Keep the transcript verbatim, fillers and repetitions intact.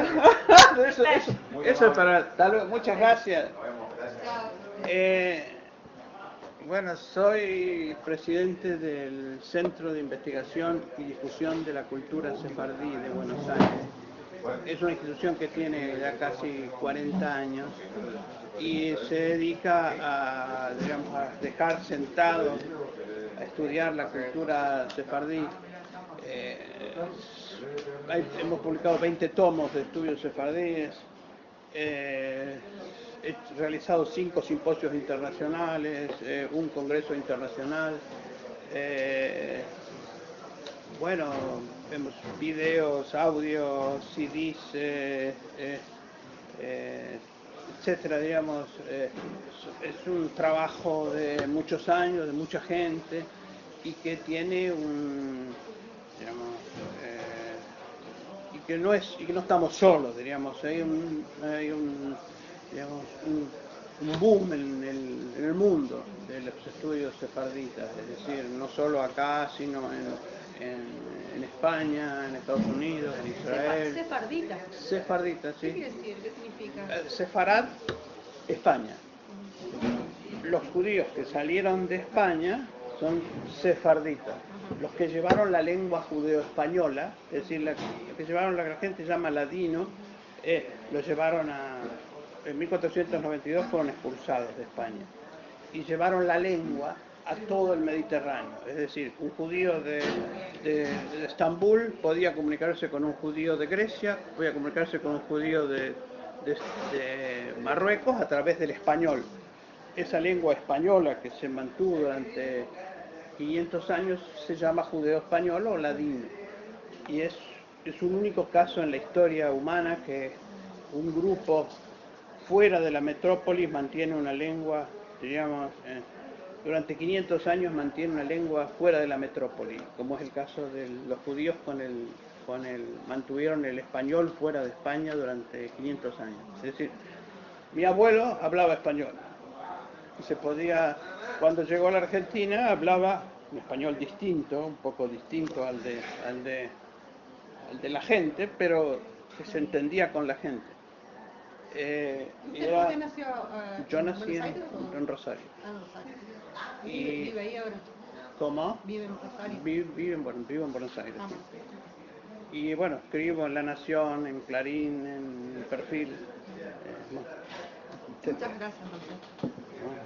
eso, eso, eso es para... hasta luego, muchas gracias. Eh, bueno, soy presidente del Centro de Investigación y Difusión de la Cultura Sefardí de Buenos Aires. Es una institución que tiene ya casi cuarenta años y se dedica a, digamos, a dejar sentado, a estudiar la cultura sefardí. Eh, hay, hemos publicado veinte tomos de estudios sefardíes, eh, he realizado cinco simposios internacionales, eh, un congreso internacional, eh, bueno, vemos videos, audios, C Ds, eh, eh, eh, etcétera, digamos, eh, es, es un trabajo de muchos años, de mucha gente, y que tiene un, digamos, eh, y que no es, y que no estamos solos, diríamos, hay un, hay un, digamos, un, un boom en el, en el mundo de los estudios sefarditas, es decir, no solo acá, sino en, en en España, en Estados Unidos, en Israel. Sefardita. Sefardita, sí. ¿Qué quiere decir? ¿Qué significa? Eh, Sefarad, España. Los judíos que salieron de España son sefarditas. Los que llevaron la lengua judeo-española, es decir, la, los que llevaron la que la gente llama ladino, eh, lo llevaron a... En mil cuatrocientos noventa y dos fueron expulsados de España. Y llevaron la lengua a todo el Mediterráneo. Es decir, un judío de, de, de Estambul podía comunicarse con un judío de Grecia, podía comunicarse con un judío de, de, de Marruecos a través del español. Esa lengua española que se mantuvo durante quinientos años se llama judeo-español o ladino. Y es, es un único caso en la historia humana que un grupo fuera de la metrópolis mantiene una lengua, diríamos, eh, durante quinientos años mantiene una lengua fuera de la metrópoli, como es el caso de los judíos con el, con el, mantuvieron el español fuera de España durante quinientos años. Es decir, mi abuelo hablaba español y se podía, cuando llegó a la Argentina, hablaba un español distinto, un poco distinto al de, al de, al de la gente, pero que se entendía con la gente. Eh, ¿Usted era, por qué nació uh, yo en nací Buenos en, Aires? O? en Rosario. Ah, en Rosario. Y, ¿Vive, vive ahí ahora? ¿Cómo? ¿Vive en Rosario? Vivo, vivo, en, vivo en Buenos Aires. Ah, Sí. Y bueno, escribo en La Nación, en Clarín, en Perfil. Eh, Muchas gracias, doctor.